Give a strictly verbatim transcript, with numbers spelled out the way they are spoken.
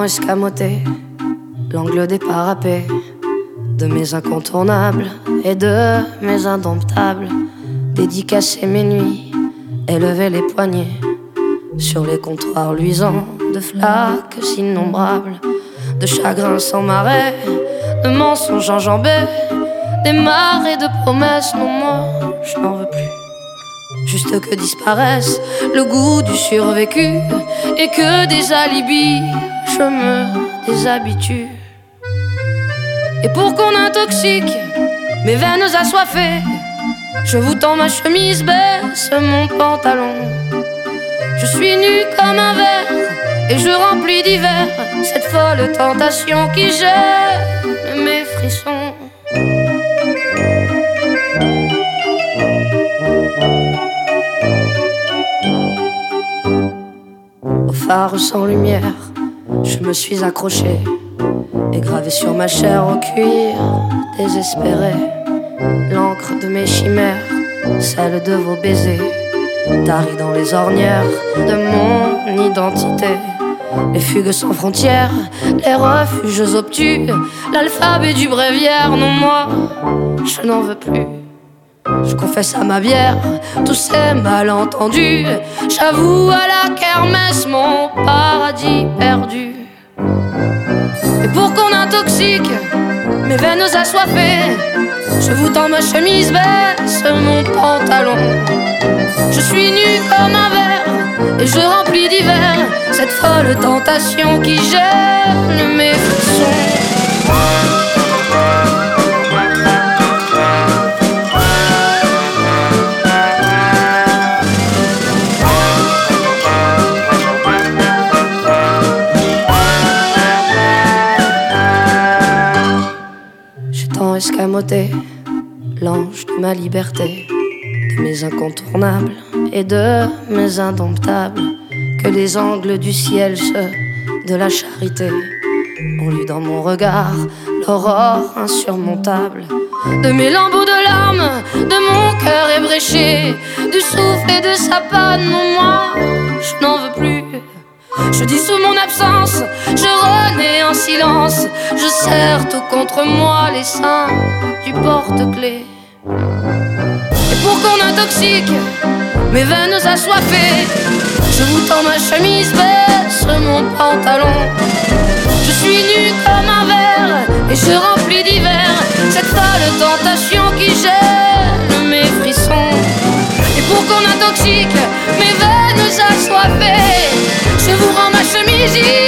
tant escamoté l'angle des parapets de mes incontournables et de mes indomptables, dédicacer mes nuits, élever les poignets sur les comptoirs luisants de flaques innombrables, de chagrins sans marais, de mensonges enjambés, des marées de promesses. Non, moi, je n'en veux plus. Juste que disparaisse le goût du survécu et que des alibis je me déshabitue. Et pour qu'on intoxique mes veines assoiffées, je vous tends ma chemise, baisse mon pantalon. Je suis nu comme un verre et je remplis d'hiver cette folle tentation qui gêne mes frissons. Au phare sans lumière, je me suis accroché et gravé sur ma chair au cuir désespéré l'encre de mes chimères, celle de vos baisers, tarie dans les ornières de mon identité. Les fugues sans frontières, les refuges obtus, l'alphabet du bréviaire. Non, moi, je n'en veux plus. Je confesse à ma bière tous ces malentendus. J'avoue à la kermesse mon paradis perdu. Et pour qu'on intoxique mes veines assoiffées, je vous tends ma chemise, baisse mon pantalon. Je suis nu comme un verre et je remplis d'hiver cette folle tentation qui gêne mes frissons. Escamoté, l'ange de ma liberté, de mes incontournables et de mes indomptables, que les angles du ciel, ceux de la charité, ont lu dans mon regard l'aurore insurmontable. De mes lambeaux de larmes, de mon cœur ébréché, du souffle et de sa panne. Non, moi, je n'en veux plus. Je dissous mon absence, je renais en silence, je serre tout contre moi les seins du porte-clés. Et pour qu'on intoxique mes veines assoiffées, je vous tends ma chemise, baisse mon pantalon. Je suis nu comme un verre et je remplis d'hiver cette folle tentation qui gêne mes frissons. Et pour qu'on intoxique mes veines assoiffées, je vous rends ma chemise.